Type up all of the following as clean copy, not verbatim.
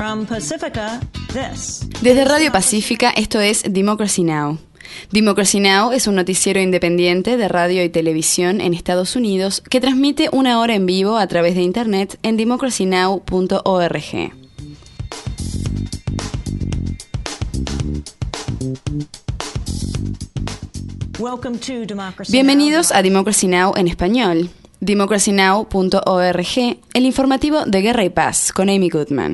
From Pacifica, this. Desde Radio Pacífica, esto es Democracy Now! Democracy Now! Es un noticiero independiente de radio y televisión en Estados Unidos que transmite una hora en vivo a través de internet en democracynow.org. Bienvenidos a Democracy Now! En español. democracynow.org, el informativo de Guerra y Paz, con Amy Goodman.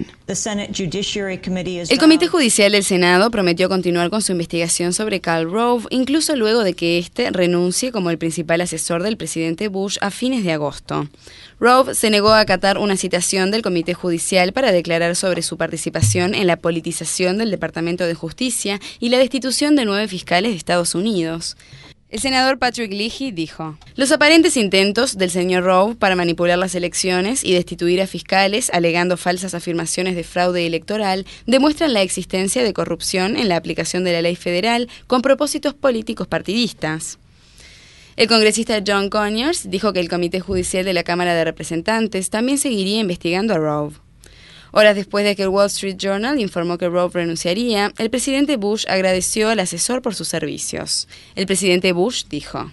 El Comité Judicial del Senado prometió continuar con su investigación sobre Karl Rove, incluso luego de que éste renuncie como el principal asesor del presidente Bush a fines de agosto. Rove se negó a acatar una citación del Comité Judicial para declarar sobre su participación en la politización del Departamento de Justicia y la destitución de 9 fiscales de Estados Unidos. El senador Patrick Leahy dijo: los aparentes intentos del señor Rove para manipular las elecciones y destituir a fiscales alegando falsas afirmaciones de fraude electoral demuestran la existencia de corrupción en la aplicación de la ley federal con propósitos políticos partidistas. El congresista John Conyers dijo que el Comité Judicial de la Cámara de Representantes también seguiría investigando a Rove. Horas después de que el Wall Street Journal informó que Rove renunciaría, el presidente Bush agradeció al asesor por sus servicios. El presidente Bush dijo: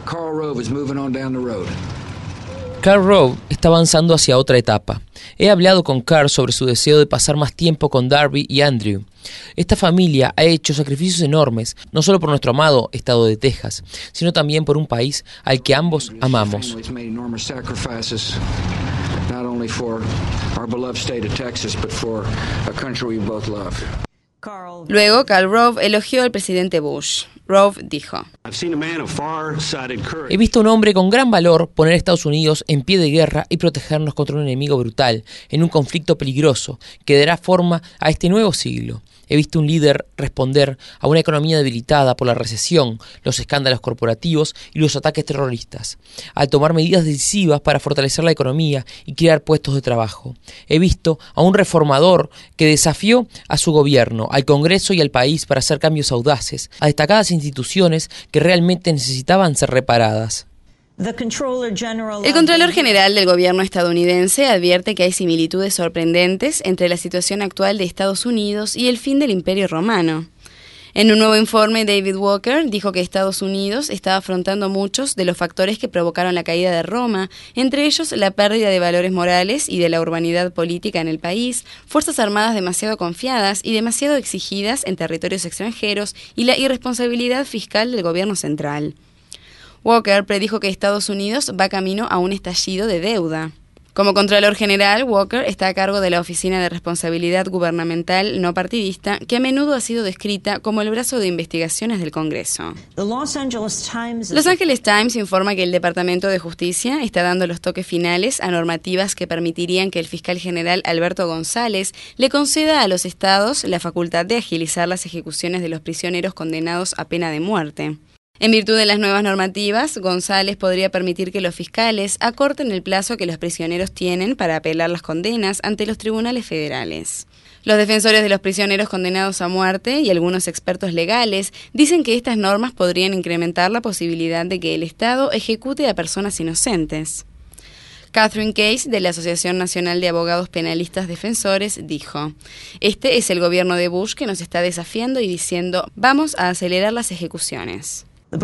Karl Rove está avanzando hacia otra etapa. He hablado con Karl sobre su deseo de pasar más tiempo con Darby y Andrew. Esta familia ha hecho sacrificios enormes, no solo por nuestro amado estado de Texas, sino también por un país al que ambos amamos. Luego, Karl Rove elogió al presidente Bush. Rove dijo: he visto a un hombre con gran valor poner a Estados Unidos en pie de guerra y protegernos contra un enemigo brutal, en un conflicto peligroso que dará forma a este nuevo siglo. He visto un líder responder a una economía debilitada por la recesión, los escándalos corporativos y los ataques terroristas, al tomar medidas decisivas para fortalecer la economía y crear puestos de trabajo. He visto a un reformador que desafió a su gobierno, al Congreso y al país para hacer cambios audaces, a destacadas instituciones que realmente necesitaban ser reparadas. El Contralor General del gobierno estadounidense advierte que hay similitudes sorprendentes entre la situación actual de Estados Unidos y el fin del Imperio Romano. En un nuevo informe, David Walker dijo que Estados Unidos está afrontando muchos de los factores que provocaron la caída de Roma, entre ellos la pérdida de valores morales y de la urbanidad política en el país, fuerzas armadas demasiado confiadas y demasiado exigidas en territorios extranjeros y la irresponsabilidad fiscal del gobierno central. Walker predijo que Estados Unidos va camino a un estallido de deuda. Como Contralor General, Walker está a cargo de la Oficina de Responsabilidad Gubernamental No Partidista, que a menudo ha sido descrita como el brazo de investigaciones del Congreso. Los Angeles Times informa que el Departamento de Justicia está dando los toques finales a normativas que permitirían que el fiscal general Alberto González le conceda a los estados la facultad de agilizar las ejecuciones de los prisioneros condenados a pena de muerte. En virtud de las nuevas normativas, González podría permitir que los fiscales acorten el plazo que los prisioneros tienen para apelar las condenas ante los tribunales federales. Los defensores de los prisioneros condenados a muerte y algunos expertos legales dicen que estas normas podrían incrementar la posibilidad de que el Estado ejecute a personas inocentes. Catherine Case, de la Asociación Nacional de Abogados Penalistas Defensores, dijo: este es el gobierno de Bush que nos está desafiando y diciendo, vamos a acelerar las ejecuciones. El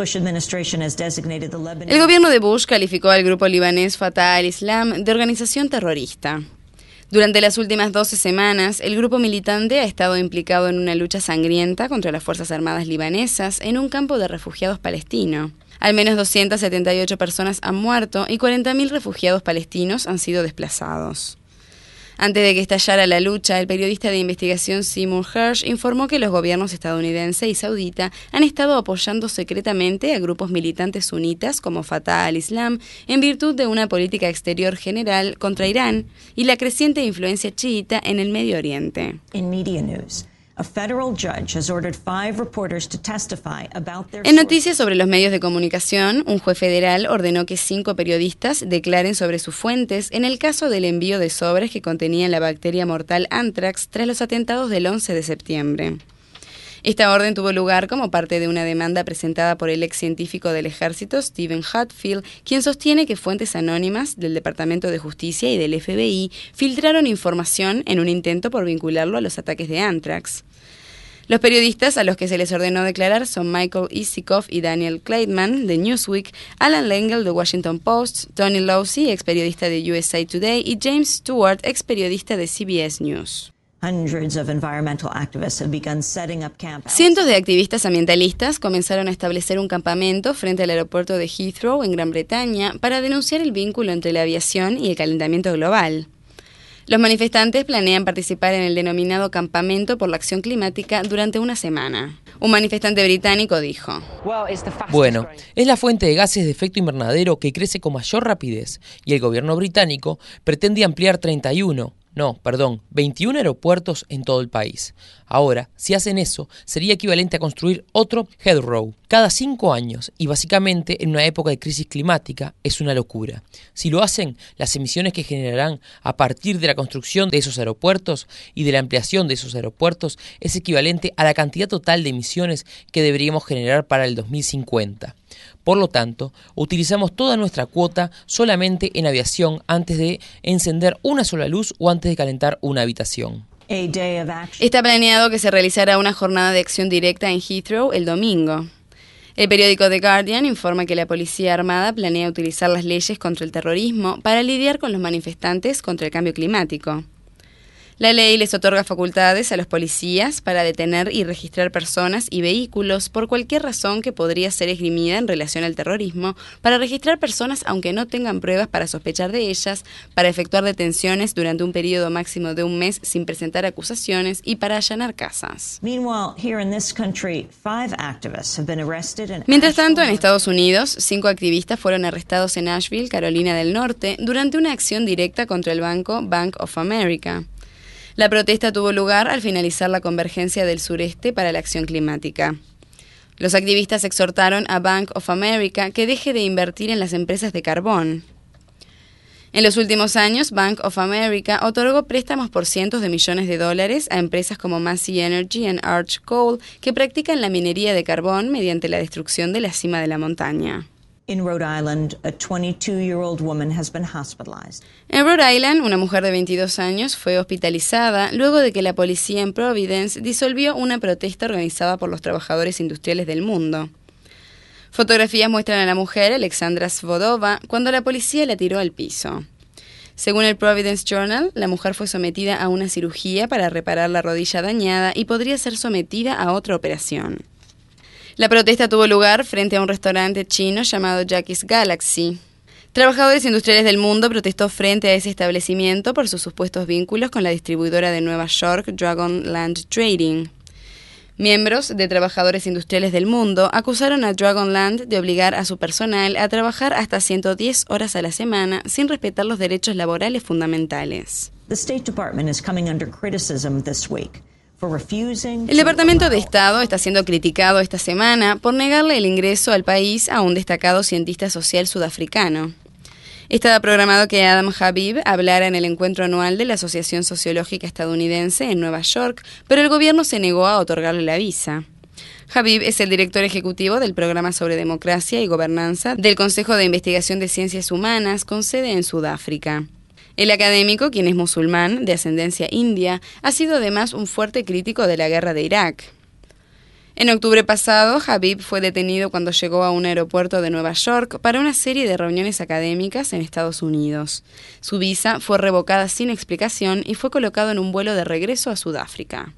gobierno de Bush calificó al grupo libanés Fatah al-Islam de organización terrorista. Durante las últimas 12 semanas, el grupo militante ha estado implicado en una lucha sangrienta contra las Fuerzas Armadas libanesas en un campo de refugiados palestino. Al menos 278 personas han muerto y 40.000 refugiados palestinos han sido desplazados. Antes de que estallara la lucha, el periodista de investigación Seymour Hersh informó que los gobiernos estadounidense y saudita han estado apoyando secretamente a grupos militantes sunitas como Fatah al-Islam en virtud de una política exterior general contra Irán y la creciente influencia chiita en el Medio Oriente. En noticias sobre los medios de comunicación, un juez federal ordenó que 5 periodistas declaren sobre sus fuentes en el caso del envío de sobres que contenían la bacteria mortal Anthrax tras los atentados del 11 de septiembre. Esta orden tuvo lugar como parte de una demanda presentada por el ex científico del ejército Stephen Hatfield, quien sostiene que fuentes anónimas del Departamento de Justicia y del FBI filtraron información en un intento por vincularlo a los ataques de Anthrax. Los periodistas a los que se les ordenó declarar son Michael Isikoff y Daniel Kleitman, de Newsweek, Alan Lengel, de Washington Post, Tony Lowsey, ex periodista de USA Today, y James Stewart, ex periodista de CBS News. Cientos de activistas ambientalistas comenzaron a establecer un campamento frente al aeropuerto de Heathrow, en Gran Bretaña, para denunciar el vínculo entre la aviación y el calentamiento global. Los manifestantes planean participar en el denominado Campamento por la Acción Climática durante una semana. Un manifestante británico dijo: Bueno, es la fuente de gases de efecto invernadero que crece con mayor rapidez y el gobierno británico pretende ampliar 21 aeropuertos en todo el país. Ahora, si hacen eso, sería equivalente a construir otro Heathrow cada 5 años y básicamente en una época de crisis climática es una locura. Si lo hacen, las emisiones que generarán a partir de la construcción de esos aeropuertos y de la ampliación de esos aeropuertos es equivalente a la cantidad total de emisiones que deberíamos generar para el 2050. Por lo tanto, utilizamos toda nuestra cuota solamente en aviación antes de encender una sola luz o antes de calentar una habitación. Está planeado que se realizará una jornada de acción directa en Heathrow el domingo. El periódico The Guardian informa que la Policía Armada planea utilizar las leyes contra el terrorismo para lidiar con los manifestantes contra el cambio climático. La ley les otorga facultades a los policías para detener y registrar personas y vehículos por cualquier razón que podría ser esgrimida en relación al terrorismo, para registrar personas aunque no tengan pruebas para sospechar de ellas, para efectuar detenciones durante un periodo máximo de un mes sin presentar acusaciones y para allanar casas. Mientras tanto, en Estados Unidos, 5 activistas fueron arrestados en Asheville, Carolina del Norte, durante una acción directa contra el banco Bank of America. La protesta tuvo lugar al finalizar la Convergencia del Sureste para la Acción Climática. Los activistas exhortaron a Bank of America que deje de invertir en las empresas de carbón. En los últimos años, Bank of America otorgó préstamos por cientos de millones de dólares a empresas como Massey Energy y Arch Coal, que practican la minería de carbón mediante la destrucción de la cima de la montaña. In Rhode Island, a 22-year-old woman has been hospitalized. En Rhode Island, una mujer de 22 años fue hospitalizada luego de que la policía en Providence disolvió una protesta organizada por los trabajadores industriales del mundo. Fotografías muestran a la mujer, Alexandra Svodova, cuando la policía la tiró al piso. Según el Providence Journal, la mujer fue sometida a una cirugía para reparar la rodilla dañada y podría ser sometida a otra operación. La protesta tuvo lugar frente a un restaurante chino llamado Jackie's Galaxy. Trabajadores industriales del mundo protestó frente a ese establecimiento por sus supuestos vínculos con la distribuidora de Nueva York, Dragonland Trading. Miembros de trabajadores industriales del mundo acusaron a Dragonland de obligar a su personal a trabajar hasta 110 horas a la semana sin respetar los derechos laborales fundamentales. The State Department is coming under criticism this week. El Departamento de Estado está siendo criticado esta semana por negarle el ingreso al país a un destacado cientista social sudafricano. Estaba programado que Adam Habib hablara en el encuentro anual de la Asociación Sociológica Estadounidense en Nueva York, pero el gobierno se negó a otorgarle la visa. Habib es el director ejecutivo del Programa sobre Democracia y Gobernanza del Consejo de Investigación de Ciencias Humanas, con sede en Sudáfrica. El académico, quien es musulmán, de ascendencia india, ha sido además un fuerte crítico de la guerra de Irak. En octubre pasado, Habib fue detenido cuando llegó a un aeropuerto de Nueva York para una serie de reuniones académicas en Estados Unidos. Su visa fue revocada sin explicación y fue colocado en un vuelo de regreso a Sudáfrica.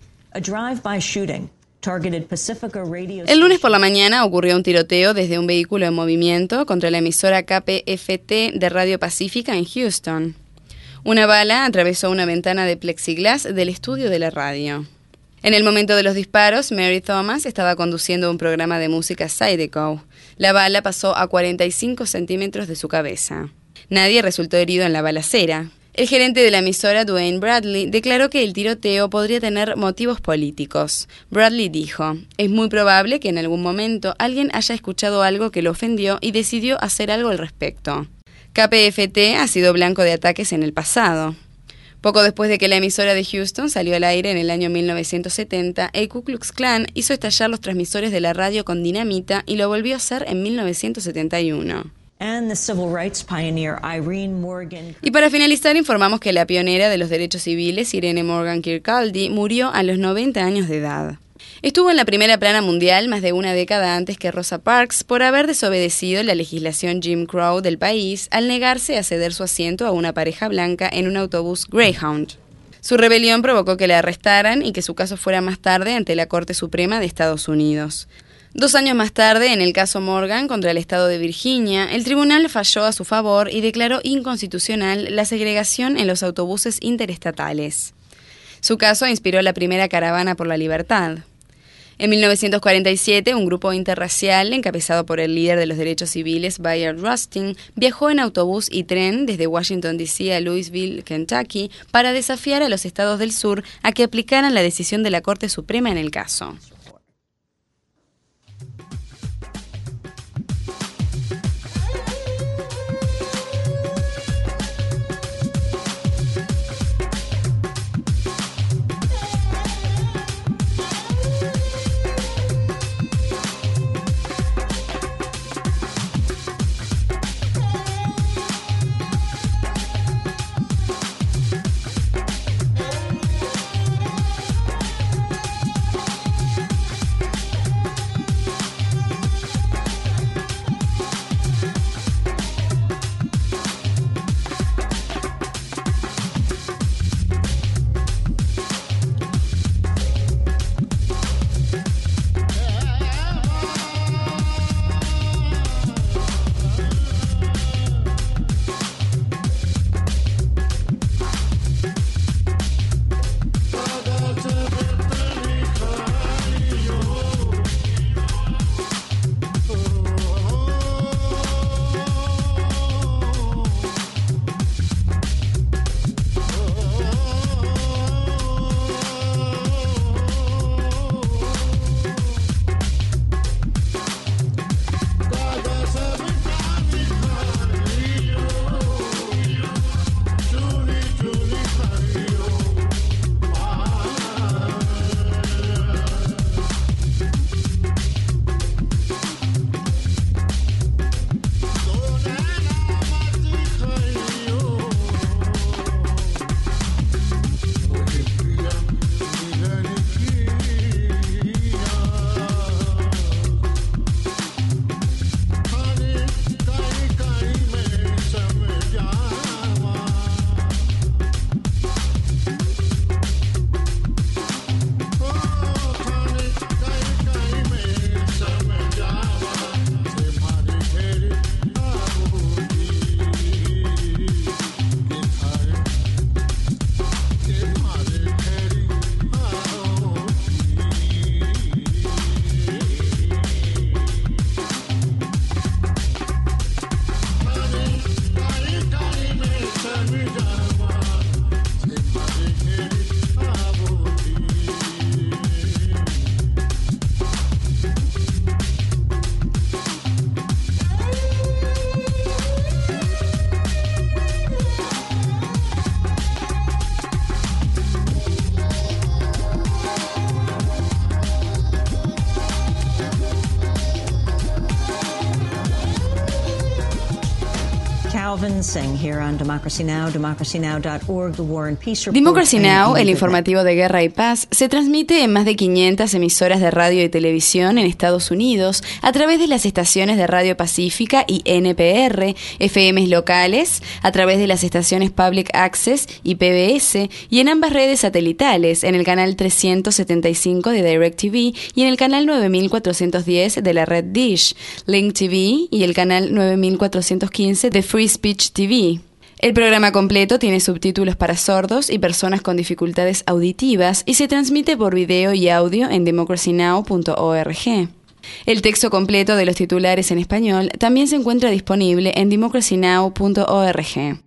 El lunes por la mañana ocurrió un tiroteo desde un vehículo en movimiento contra la emisora KPFT de Radio Pacífica en Houston. Una bala atravesó una ventana de plexiglas del estudio de la radio. En el momento de los disparos, Mary Thomas estaba conduciendo un programa de música Zydeco. La bala pasó a 45 centímetros de su cabeza. Nadie resultó herido en la balacera. El gerente de la emisora, Dwayne Bradley, declaró que el tiroteo podría tener motivos políticos. Bradley dijo: "Es muy probable que en algún momento alguien haya escuchado algo que lo ofendió y decidió hacer algo al respecto". KPFT ha sido blanco de ataques en el pasado. Poco después de que la emisora de Houston salió al aire en el año 1970, el Ku Klux Klan hizo estallar los transmisores de la radio con dinamita y lo volvió a hacer en 1971. Y para finalizar, informamos que la pionera de los derechos civiles, Irene Morgan Kirkcaldy, murió a los 90 años de edad. Estuvo en la primera plana mundial más de una década antes que Rosa Parks por haber desobedecido la legislación Jim Crow del país al negarse a ceder su asiento a una pareja blanca en un autobús Greyhound. Su rebelión provocó que la arrestaran y que su caso fuera más tarde ante la Corte Suprema de Estados Unidos. 2 años más tarde, en el caso Morgan contra el estado de Virginia, el tribunal falló a su favor y declaró inconstitucional la segregación en los autobuses interestatales. Su caso inspiró la primera caravana por la libertad. En 1947, un grupo interracial, encabezado por el líder de los derechos civiles, Bayard Rustin, viajó en autobús y tren desde Washington, D.C. a Louisville, Kentucky, para desafiar a los estados del sur a que aplicaran la decisión de la Corte Suprema en el caso. Democracy Now!, el informativo de Guerra y Paz, se transmite en más de 500 emisoras de radio y televisión en Estados Unidos a través de las estaciones de Radio Pacífica y NPR, FMs locales, a través de las estaciones Public Access y PBS, y en ambas redes satelitales, en el canal 375 de DirecTV y en el canal 9410 de la red Dish, Link TV y el canal 9415 de Free Speech TV. El programa completo tiene subtítulos para sordos y personas con dificultades auditivas y se transmite por video y audio en democracynow.org. El texto completo de los titulares en español también se encuentra disponible en democracynow.org.